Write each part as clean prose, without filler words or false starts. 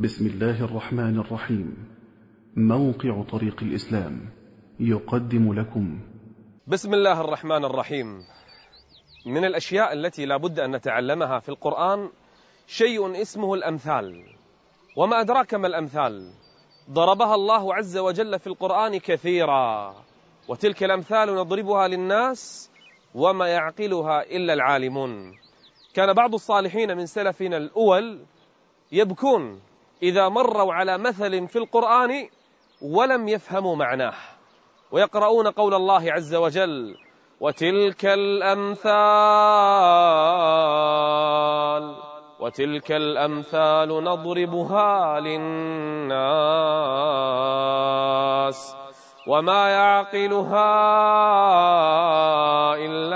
بسم الله الرحمن الرحيم. موقع طريق الإسلام يقدم لكم. بسم الله الرحمن الرحيم. من الأشياء التي لا بد أن نتعلمها في القرآن شيء اسمه الأمثال. وما أدراك ما الأمثال؟ ضربها الله عز وجل في القرآن كثيرا، وتلك الأمثال نضربها للناس وما يعقلها إلا العالمون. كان بعض الصالحين من سلفنا الأول يبكون إذا مروا على مثل في القرآن ولم يفهموا معناه، ويقرؤون قول الله عز وجل: وتلك الأمثال نضربها للناس وما يعقلها إلا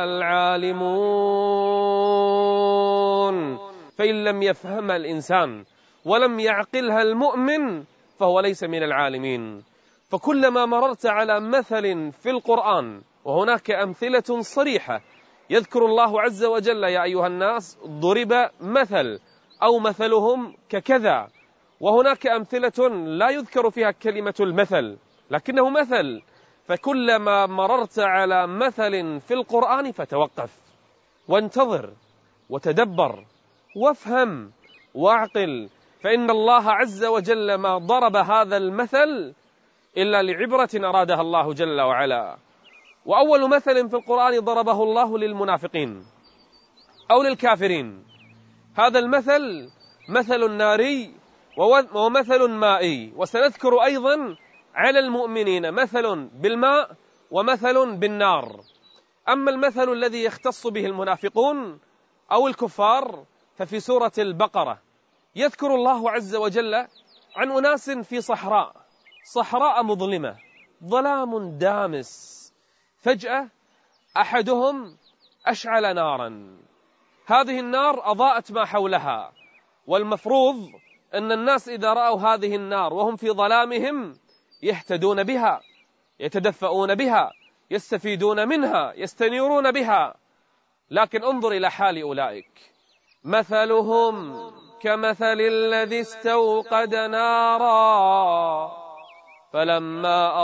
العالمون. فإن لم يفهم الإنسان ولم يعقلها المؤمن فهو ليس من العالمين. فكلما مررت على مثل في القرآن وهناك أمثلة صريحة يذكر الله عز وجل: يا أيها الناس ضرب مثل، أو مثلهم ككذا، وهناك أمثلة لا يذكر فيها كلمة المثل لكنه مثل، فكلما مررت على مثل في القرآن فتوقف وانتظر وتدبر وافهم واعقل، فإن الله عز وجل ما ضرب هذا المثل إلا لعبرة أرادها الله جل وعلا. وأول مثل في القرآن ضربه الله للمنافقين أو للكافرين. هذا المثل مثل ناري ومثل مائي، وسنذكر أيضا على المؤمنين مثل بالماء ومثل بالنار. أما المثل الذي يختص به المنافقون أو الكفار ففي سورة البقرة يذكر الله عز وجل عن أناس في صحراء مظلمة، ظلام دامس، فجأة أحدهم أشعل نارا، هذه النار أضاءت ما حولها، والمفروض أن الناس إذا رأوا هذه النار وهم في ظلامهم يهتدون بها، يتدفئون بها، يستفيدون منها، يستنيرون بها. لكن انظر إلى حال أولئك: مثلهم كمثل الذي استوقد نارا فلما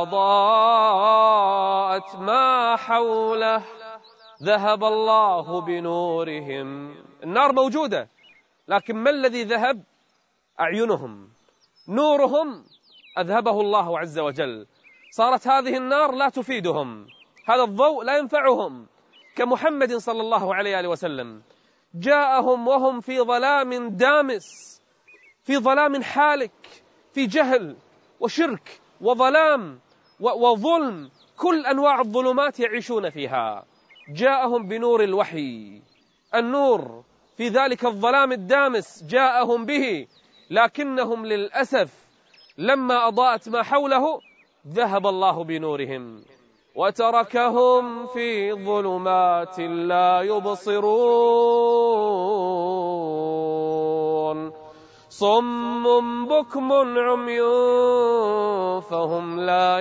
أضاءت ما حوله ذهب الله بنورهم. النار موجودة، لكن ما الذي ذهب؟ أعينهم، نورهم أذهبه الله عز وجل، صارت هذه النار لا تفيدهم، هذا الضوء لا ينفعهم. كمحمد صلى الله عليه وسلم جاءهم وهم في ظلام دامس، في ظلام حالك، في جهل وشرك وظلام وظلم، كل أنواع الظلمات يعيشون فيها. جاءهم بنور الوحي، النور في ذلك الظلام الدامس جاءهم به، لكنهم للأسف لما أضاءت ما حوله ذهب الله بنورهم وتركهم في ظلمات لا يبصرون، صم بكم عمي فهم لا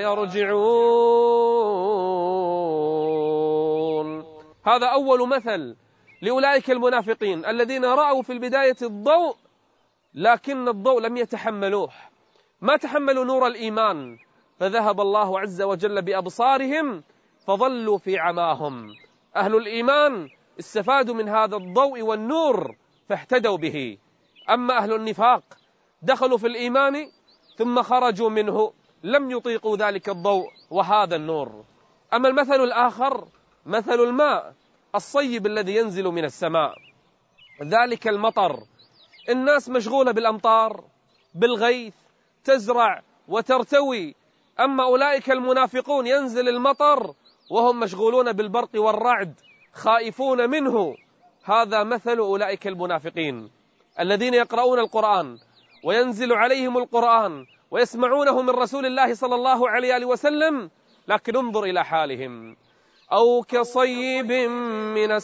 يرجعون. هذا أول مثل لأولئك المنافقين الذين رأوا في البداية الضوء، لكن الضوء لم يتحملوه، ما تحملوا نور الإيمان، فذهب الله عز وجل بأبصارهم فظلوا في عماهم. أهل الإيمان استفادوا من هذا الضوء والنور فاهتدوا به، أما أهل النفاق دخلوا في الإيمان ثم خرجوا منه، لم يطيقوا ذلك الضوء وهذا النور. أما المثل الآخر مثل الماء الصيب الذي ينزل من السماء، ذلك المطر، الناس مشغولة بالأمطار بالغيث، تزرع وترتوي، أما أولئك المنافقون ينزل المطر وهم مشغولون بالبرق والرعد خائفون منه. هذا مثل أولئك المنافقين الذين يقرؤون القرآن وينزل عليهم القرآن ويسمعونه من رسول الله صلى الله عليه وسلم، لكن انظر إلى حالهم: أو كصيب من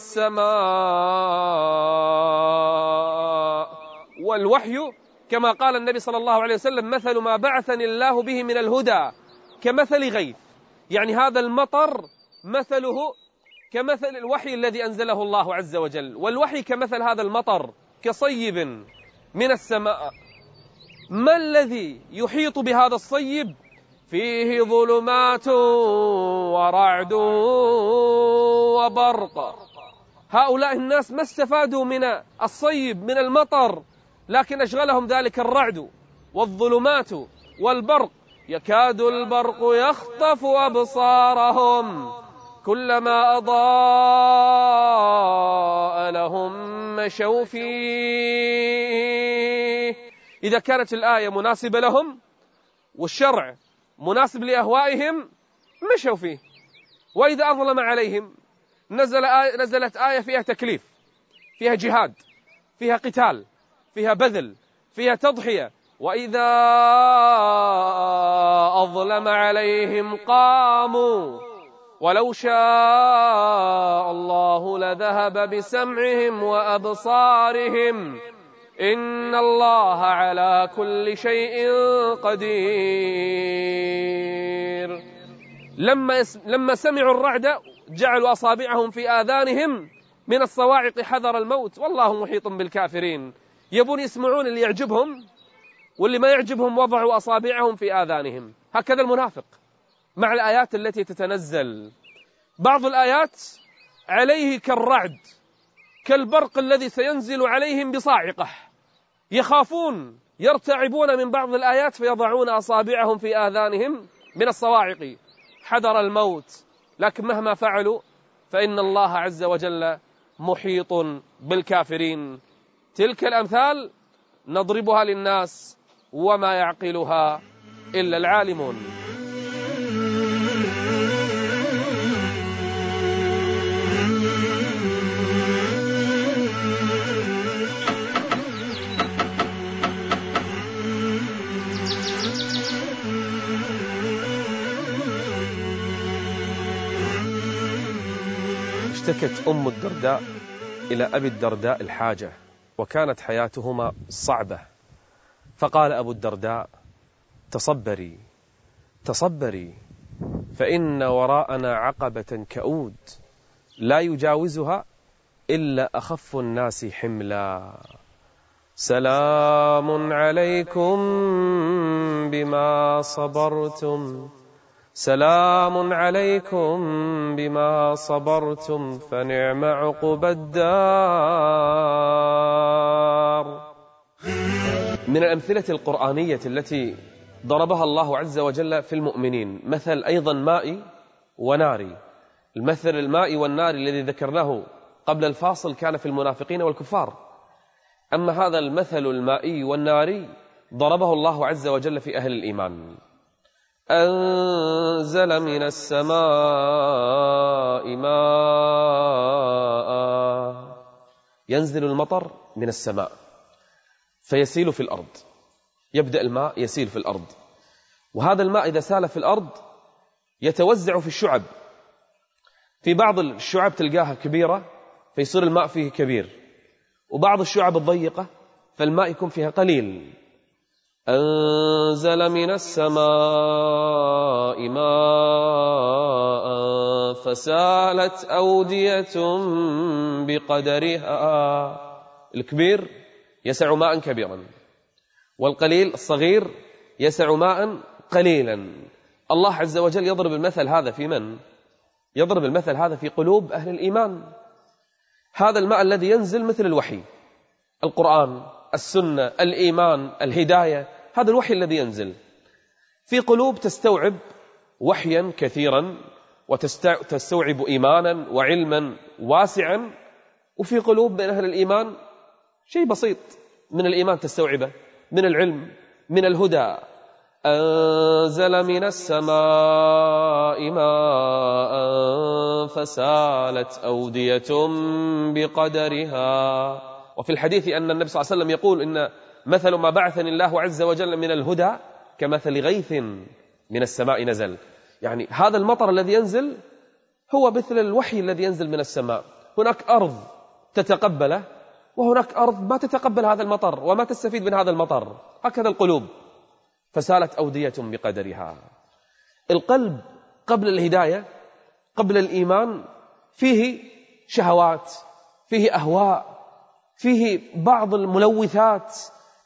السماء. والوحي كما قال النبي صلى الله عليه وسلم: مثل ما بعثني الله به من الهدى كمثل غيث، يعني هذا المطر مثله كمثل الوحي الذي أنزله الله عز وجل، والوحي كمثل هذا المطر كصيب من السماء ما الذي يحيط بهذا الصيب؟ فيه ظلمات ورعد وبرق. هؤلاء الناس ما استفادوا من الصيب من المطر، لكن أشغلهم ذلك الرعد والظلمات والبرق. يكاد البرق يخطف أبصارهم كلما أضاء لهم مشوا فيه. إذا كانت الآية مناسبة لهم والشرع مناسب لأهوائهم مشوا فيه، وإذا أظلم عليهم نزلت آية فيها تكليف، فيها جهاد، فيها قتال، فيها بذل، فيها تضحية. وإذا أظلم عليهم قاموا ولو شاء الله لذهب بسمعهم وأبصارهم إن الله على كل شيء قدير. لما سمعوا الرعد جعلوا أصابعهم في آذانهم من الصواعق حذر الموت، والله محيط بالكافرين. يبون يسمعون اللي يعجبهم، واللي ما يعجبهم وضعوا أصابعهم في آذانهم. هكذا المنافق مع الآيات التي تتنزل. بعض الآيات عليه كالرعد، كالبرق الذي سينزل عليهم بصاعقة، يخافون يرتعبون من بعض الآيات فيضعون أصابعهم في آذانهم من الصواعق حذر الموت. لكن مهما فعلوا فإن الله عز وجل محيط بالكافرين. تلك الأمثال نضربها للناس وما يعقلها إلا العالمون. اشتكت أم الدرداء إلى أبي الدرداء الحاجة، وكانت حياتهما صعبة. فقال أبو الدرداء: تصبري تصبري، فإن وراءنا عقبة كؤود لا يجاوزها إلا أخف الناس حملا. سلام عليكم بما صبرتم، سلام عليكم بما صبرتم فنعم عقبى الدار. من الأمثلة القرآنية التي ضربها الله عز وجل في المؤمنين مثل أيضا مائي وناري. المثل المائي والناري الذي ذكرناه قبل الفاصل كان في المنافقين والكفار، أما هذا المثل المائي والناري ضربه الله عز وجل في أهل الإيمان. أنزل من السماء ماء، ينزل المطر من السماء فيسيل في الأرض. يبدأ الماء يسيل في الأرض، وهذا الماء إذا سال في الأرض يتوزع في الشعب. في بعض الشعب تلقاها كبيرة فيصير الماء فيه كبير، وبعض الشعب الضيقة فالماء يكون فيها قليل. أنزل من السماء ماء فسالت أودية بقدرها. الكبير يسع ماء كبيرا، والقليل الصغير يسع ماء قليلا. الله عز وجل يضرب المثل هذا في من؟ يضرب المثل هذا في قلوب أهل الإيمان. هذا الماء الذي ينزل مثل الوحي، القرآن، السنة، الإيمان، الهداية. هذا الوحي الذي ينزل في قلوب تستوعب وحيا كثيرا وتستوعب إيمانا وعلما واسعا، وفي قلوب من أهل الإيمان شيء بسيط من الإيمان تستوعبه، من العلم، من الهدى. أنزل من السماء ماء فسالت أودية بقدرها. وفي الحديث أن النبي صلى الله عليه وسلم يقول إن مثل ما بعثني الله عز وجل من الهدى كمثل غيث من السماء نزل. يعني هذا المطر الذي ينزل هو مثل الوحي الذي ينزل من السماء. هناك أرض تتقبله، وهناك أرض ما تتقبل هذا المطر وما تستفيد من هذا المطر. هكذا القلوب، فسالت أودية بقدرها. القلب قبل الهداية، قبل الإيمان، فيه شهوات، فيه أهواء، فيه بعض الملوثات،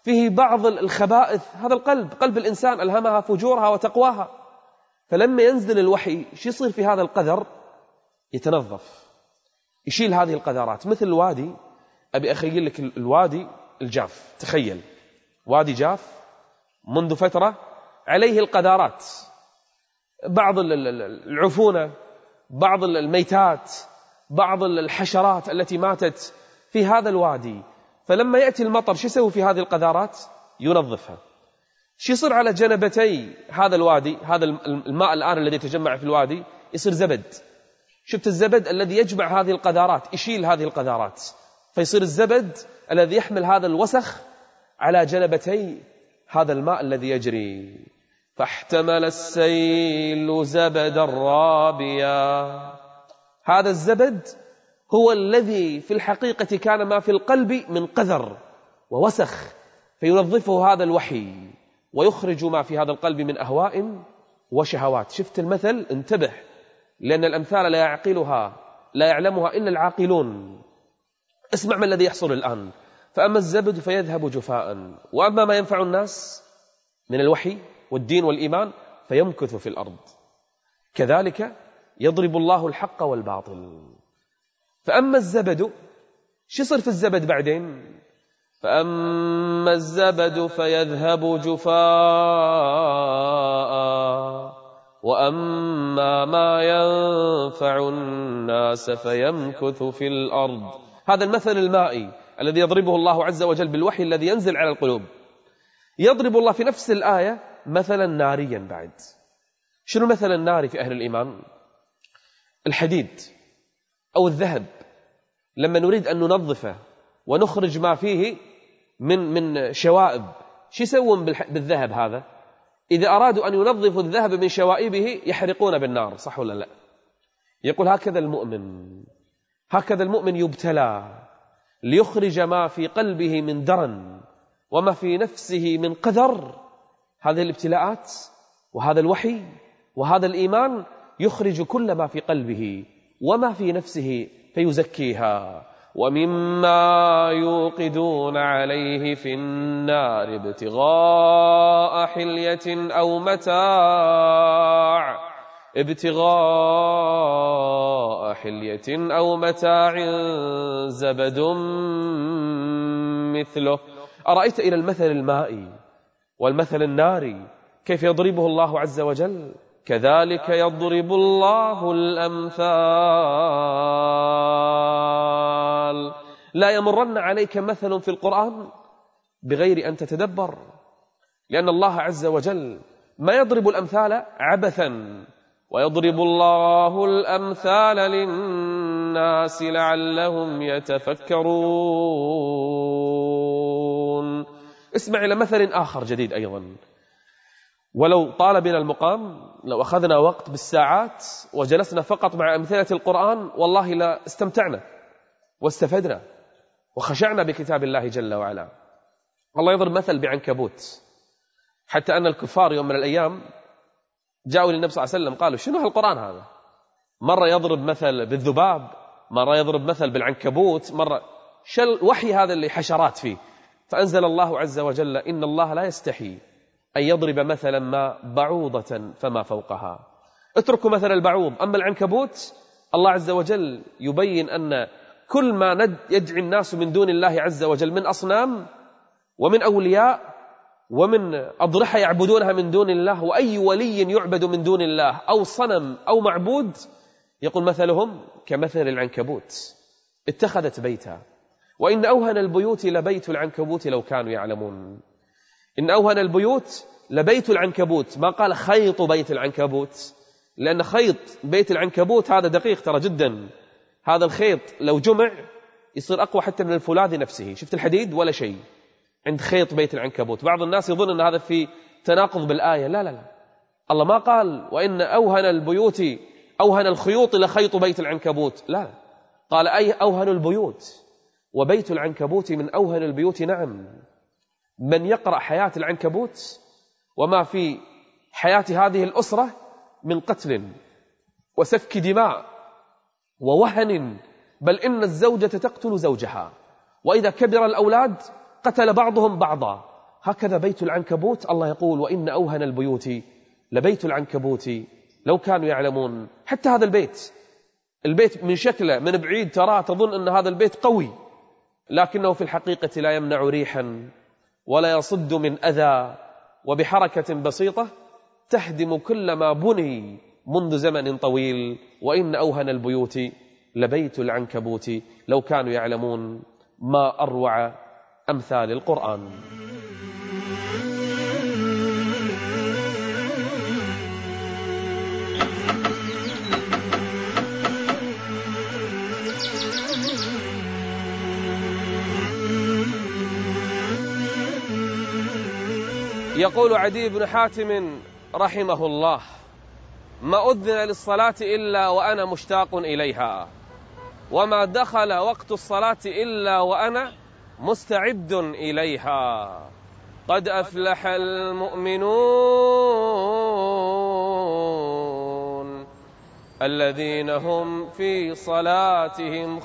فيه بعض الخبائث. هذا القلب، قلب الإنسان ألهمها فجورها وتقواها. فلما ينزل الوحي شو يصير في هذا القذر؟ يتنظف، يشيل هذه القذرات. مثل الوادي، أبي أخيل لك الوادي الجاف، تخيل وادي جاف منذ فترة عليه القذارات، بعض العفونة، بعض الميتات، بعض الحشرات التي ماتت في هذا الوادي. فلما يأتي المطر شو يسوي في هذه القذارات؟ ينظفها. شو يصير على جنبتي هذا الوادي؟ هذا الماء الآن الذي يتجمع في الوادي يصير زبد. شفت الزبد الذي يجمع هذه القذارات، يشيل هذه القذارات، فيصير الزبد الذي يحمل هذا الوسخ على جنبتي هذا الماء الذي يجري. فاحتمل السيل زبدا رابيا. هذا الزبد هو الذي في الحقيقة كان ما في القلب من قذر ووسخ، فينظفه هذا الوحي ويخرج ما في هذا القلب من أهواء وشهوات. شفت المثل؟ انتبه، لأن الأمثال لا يعلمها إلا العاقلون. اسمع ما الذي يحصل الآن. فأما الزبد فيذهب جفاء، وأما ما ينفع الناس من الوحي والدين والإيمان فيمكث في الأرض. كذلك يضرب الله الحق والباطل. فأما الزبد، شو يصير في الزبد بعدين؟ فأما الزبد فيذهب جفاء، وأما ما ينفع الناس فيمكث في الأرض. هذا المثل المائي الذي يضربه الله عز وجل بالوحي الذي ينزل على القلوب. يضرب الله في نفس الآية مثلا ناريا بعد. شنو مثل النار في أهل الإيمان؟ الحديد أو الذهب، لما نريد أن ننظفه ونخرج ما فيه من شوائب، شو يسوون بالذهب هذا؟ إذا أرادوا أن ينظفوا الذهب من شوائبه يحرقون بالنار، صح ولا لا؟ يقول هكذا المؤمن يبتلى ليخرج ما في قلبه من درن وما في نفسه من قذر. هذه الابتلاءات وهذا الوحي وهذا الإيمان يخرج كل ما في قلبه وما في نفسه فيزكيها. ومما يوقدون عليه في النار ابتغاء حلية أو متاع زبد مثله. أرأيت إلى المثل المائي والمثل الناري كيف يضربه الله عز وجل؟ كذلك يضرب الله الأمثال. لا يمرن عليك مثل في القرآن بغير أن تتدبر، لأن الله عز وجل ما يضرب الأمثال عبثا، ويضرب الله الأمثال للناس لعلهم يتفكرون. اسمع إلى مثل آخر جديد أيضا، ولو طال بنا المقام، لو أخذنا وقت بالساعات وجلسنا فقط مع أمثلة القرآن والله لا استمتعنا واستفدنا وخشعنا بكتاب الله جل وعلا. الله يضرب مثل بعنكبوت، حتى أن الكفار يوم من الأيام جاءوا للنبي صلى الله عليه وسلم قالوا شنو هالقرآن هذا؟ مرة يضرب مثل بالذباب، مرة يضرب مثل بالعنكبوت، مرة الوحي هذا اللي حشرات فيه. فأنزل الله عز وجل إن الله لا يستحي أن يضرب مثلا ما بعوضة فما فوقها. اتركوا مثل البعوض. أما العنكبوت الله عز وجل يبين أن كل ما يدعي الناس من دون الله عز وجل من أصنام ومن أولياء ومن أضرحة يعبدونها من دون الله، وأي ولي يعبد من دون الله أو صنم أو معبود، يقول مثلهم كمثل العنكبوت اتخذت بيتا، وإن أوهن البيوت لبيت العنكبوت لو كانوا يعلمون. إن أوهن البيوت لبيت العنكبوت، ما قال خيط بيت العنكبوت، لأن خيط بيت العنكبوت هذا دقيق ترى جدا. هذا الخيط لو جمع يصير أقوى حتى من الفولاذ نفسه. شفت الحديد ولا شيء عند خيط بيت العنكبوت. بعض الناس يظن أن هذا في تناقض بالآية. لا لا لا، الله ما قال وإن أوهن الخيوط لخيط بيت العنكبوت، لا، قال أي أوهن البيوت، وبيت العنكبوت من أوهن البيوت. نعم، من يقرأ حياة العنكبوت وما في حياة هذه الأسرة من قتل وسفك دماء ووهن، بل إن الزوجة تقتل زوجها، وإذا كبر الأولاد قتل بعضهم بعضا، هكذا بيت العنكبوت الله يقول وإن أوهن البيوت لبيت العنكبوت لو كانوا يعلمون. حتى هذا البيت من شكله من بعيد تراه تظن أن هذا البيت قوي، لكنه في الحقيقة لا يمنع ريحا ولا يصد من أذى، وبحركة بسيطة تهدم كل ما بني منذ زمن طويل. وإن أوهن البيوت لبيت العنكبوت لو كانوا يعلمون. ما أروع أمثال القرآن. يقول عدي بن حاتم رحمه الله: ما أذن للصلاة إلا وأنا مشتاق إليها، وما دخل وقت الصلاة إلا وأنا مستعد إليها. قد أفلح المؤمنون الذين هم في صلاتهم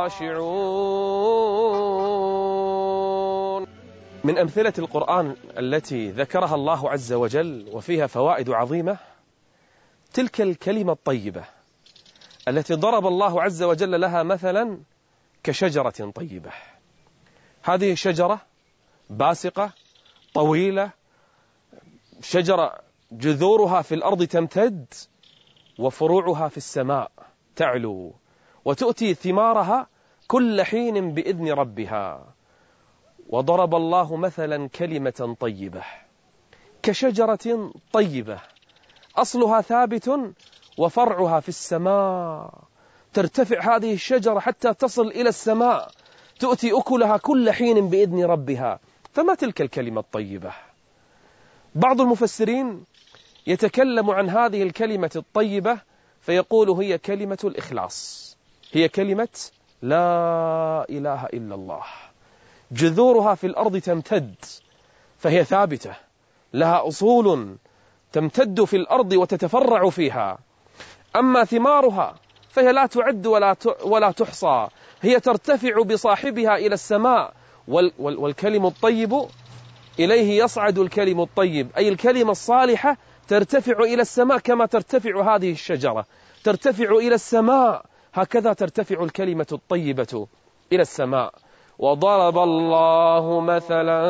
خاشعون. من أمثلة القرآن التي ذكرها الله عز وجل وفيها فوائد عظيمة تلك الكلمة الطيبة التي ضرب الله عز وجل لها مثلا كشجرة طيبة. هذه الشجرة باسقة طويلة، شجرة جذورها في الأرض تمتد وفروعها في السماء تعلو، وتؤتي ثمارها كل حين بإذن ربها. وضرب الله مثلا كلمة طيبة كشجرة طيبة أصلها ثابت وفرعها في السماء. ترتفع هذه الشجرة حتى تصل إلى السماء، تؤتي أكلها كل حين بإذن ربها. فما تلك الكلمة الطيبة؟ بعض المفسرين يتكلم عن هذه الكلمة الطيبة فيقول هي كلمة الإخلاص، هي كلمة لا إله إلا الله. جذورها في الأرض تمتد فهي ثابتة، لها أصول تمتد في الأرض وتتفرع فيها. أما ثمارها فهي لا تعد ولا تحصى، هي ترتفع بصاحبها إلى السماء. والكلم الطيب إليه يصعد الكلم الطيب، أي الكلمة الصالحة ترتفع إلى السماء كما ترتفع هذه الشجرة، ترتفع إلى السماء، هكذا ترتفع الكلمة الطيبة إلى السماء. وضرب الله مثلا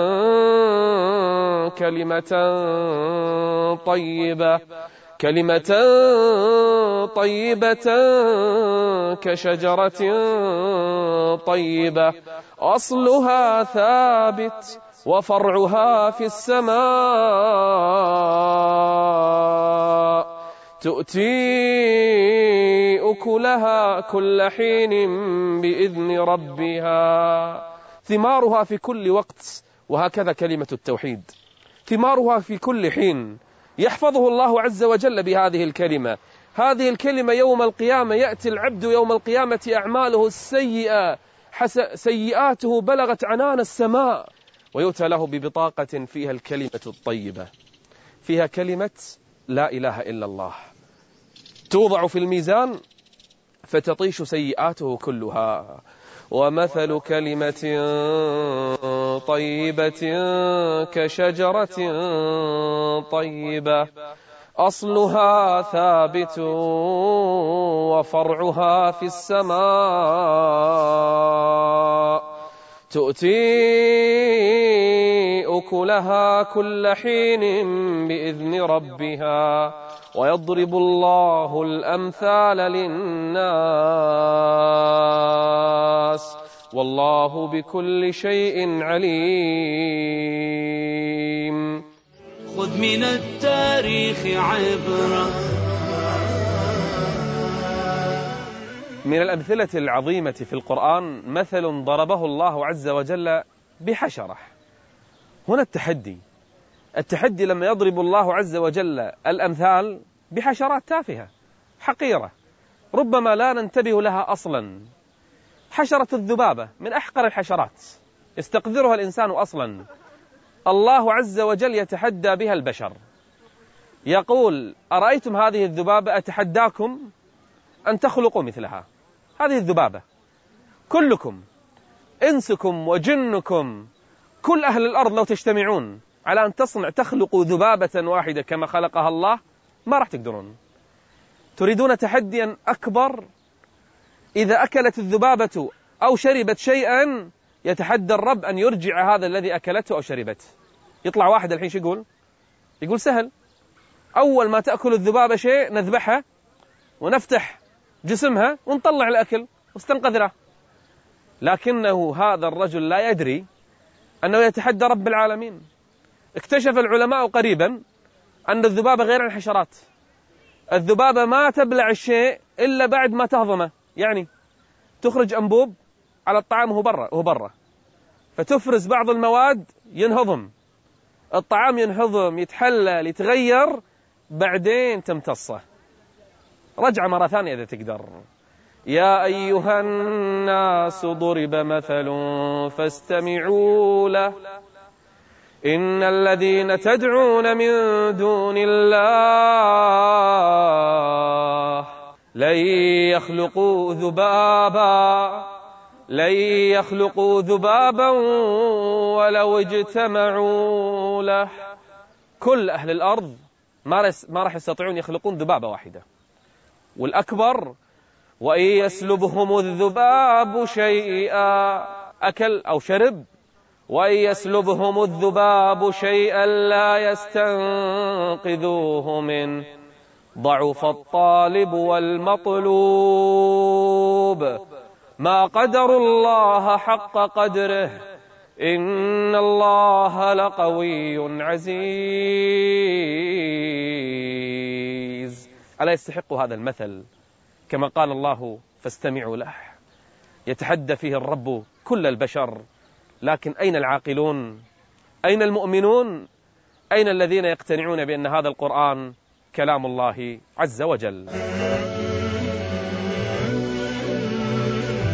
كلمة طيبة كشجرة طيبة أصلها ثابت وفرعها في السماء تؤتي أكلها كل حين بإذن ربها. ثمارها في كل وقت، وهكذا كلمة التوحيد ثمارها في كل حين. يحفظه الله عز وجل بهذه الكلمة. هذه الكلمة يوم القيامة يأتي العبد يوم القيامة أعماله السيئة سيئاته بلغت عنان السماء، ويؤتى له ببطاقة فيها الكلمة الطيبة، فيها كلمة لا إله إلا الله، توضع في الميزان فتطيش سيئاته كلها. ومثل كلمة طيبة كشجرة طيبة أصلها ثابت وفرعها في السماء تؤتي أكلها كل حين بإذن ربها ويضرب الله الأمثال للناس والله بكل شيء عليم. خذ من التاريخ عبرة. من الأمثلة العظيمة في القرآن مثل ضربه الله عز وجل بحشرة. هنا التحدي لما يضرب الله عز وجل الأمثال بحشرات تافهة حقيرة ربما لا ننتبه لها أصلا. حشرة الذبابة من أحقر الحشرات يستقذرها الإنسان أصلا. الله عز وجل يتحدى بها البشر، يقول أرأيتم هذه الذبابة أتحداكم أن تخلقوا مثلها. هذه الذبابة كلكم إنسكم وجنكم كل أهل الأرض لو تجتمعون على أن تخلقوا ذبابة واحدة كما خلقها الله ما راح تقدرون. تريدون تحديا أكبر؟ إذا أكلت الذبابة أو شربت شيئا يتحدى الرب أن يرجع هذا الذي أكلته أو شربته. يطلع واحد الحين شو يقول سهل، أول ما تأكل الذبابة شيء نذبحها ونفتح جسمها ونطلع الأكل واستنقذره. لكنه هذا الرجل لا يدري أنه يتحدى رب العالمين. اكتشف العلماء قريبا أن الذبابة غير الحشرات، الذبابة ما تبلع الشيء إلا بعد ما تهضمه، يعني تخرج أنبوب على الطعام وهو برا فتفرز بعض المواد ينهضم الطعام، ينهضم يتحلل يتغير، بعدين تمتصه. رجع مرة ثانية إذا تقدر. يا أيها الناس ضرب مثل فاستمعوا له إن الذين تدعون من دون الله لن يخلقوا ذبابا ولو اجتمعوا له. كل أهل الأرض ما راح يستطيعون يخلقون ذبابة واحدة. والأكبر وإن يسلبهم الذباب شيئا، أكل أو شرب، وإن يسلبهم الذباب شيئا لا يستنقذوه منه ضعف الطالب والمطلوب ما قدروا الله حق قدره إن الله لقوي عزيز. ألا يستحق هذا المثل كما قال الله فاستمعوا له؟ يتحدى فيه الرب كل البشر، لكن أين العاقلون؟ أين المؤمنون؟ أين الذين يقتنعون بأن هذا القرآن كلام الله عز وجل؟